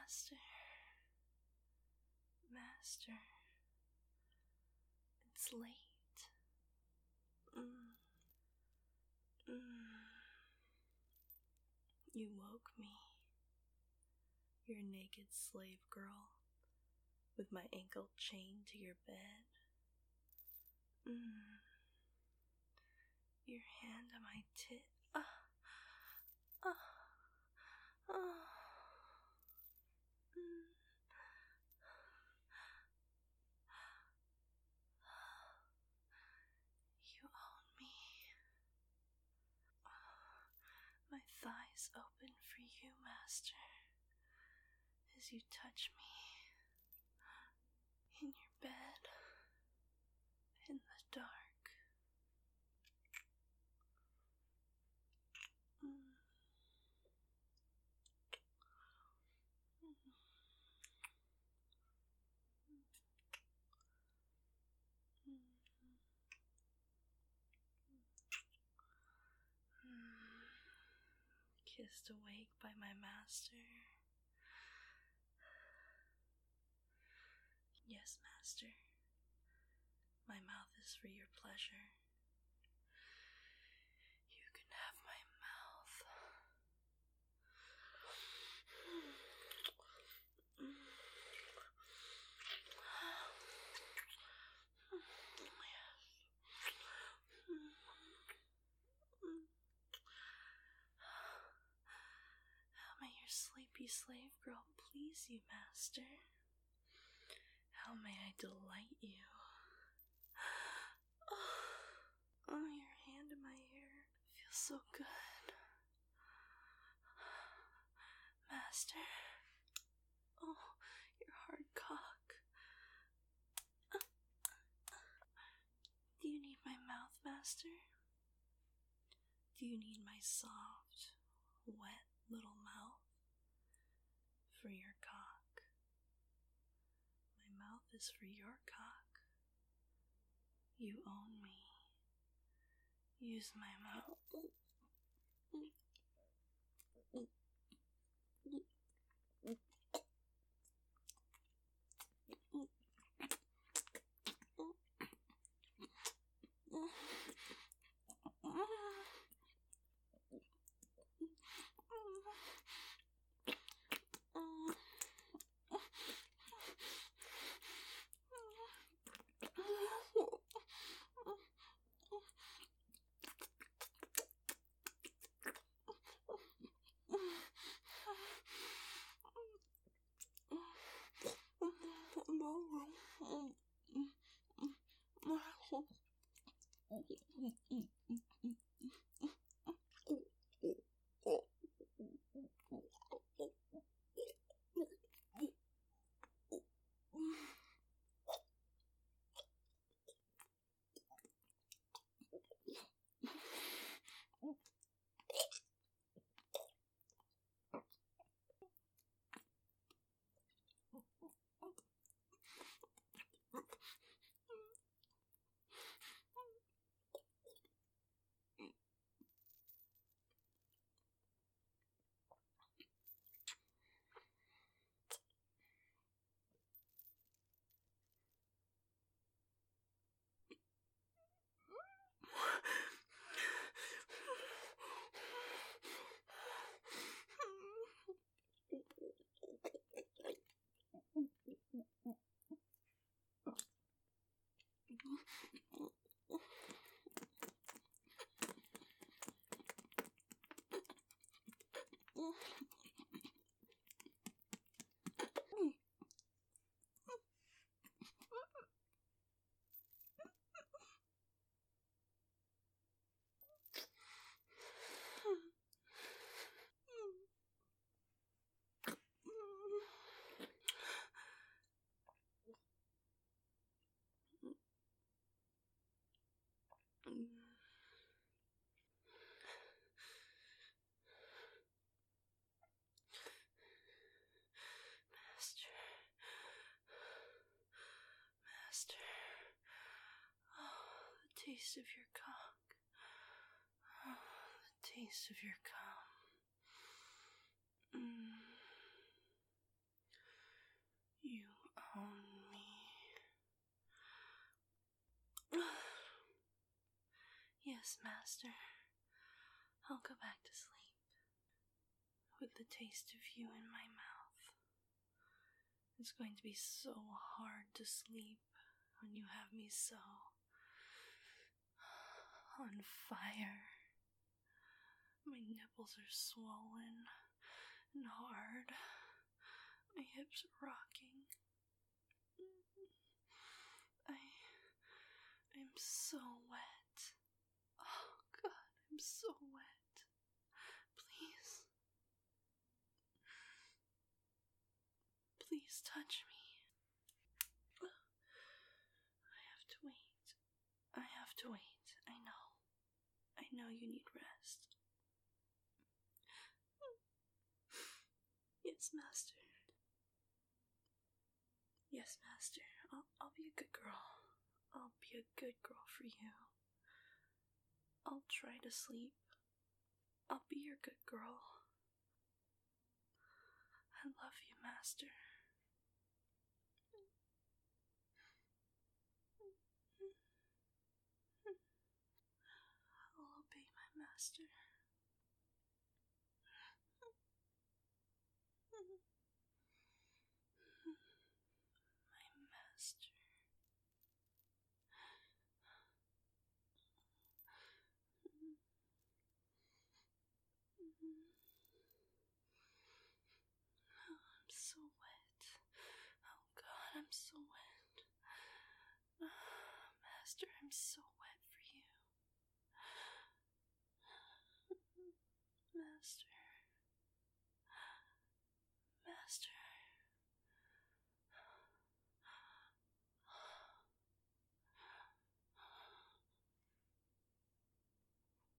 Master. Master. It's late. You woke me. Your naked slave girl, with my ankle chained to your bed. Your hand on my tit. You own me. My thighs open for you, Master, as you touch me in your bed, in the dark. Kissed awake by my master. Yes, Master. My mouth is for your pleasure. You can have my mouth. How may your sleepy slave girl please you, Master? How may I delight you? Oh, your hand in my hair feels so good. Master. Oh, your hard cock. Do you need my mouth, Master? Do you need my soft, wet little mouth for your cock? My mouth is for your cock. You own me. Use my mouth. Master. Oh, the taste of your cock. Oh, the taste of your cum. Yes, Master. I'll go back to sleep with the taste of you in my mouth. It's going to be so hard to sleep when you have me so on fire. My nipples are swollen and hard. My hips are rocking. I'm so wet. Oh God, I'm so wet. Please. Please touch me. I have to wait. I have to wait. I know. I know you need rest. Yes, Master. Yes, Master. I'll be a good girl. I'll be a good girl for you. I'll try to sleep. I'll be your good girl. I love you, Master. I'll obey my master. My master. I'm so wet. Oh God, I'm so wet. Master, I'm so wet for you. Master.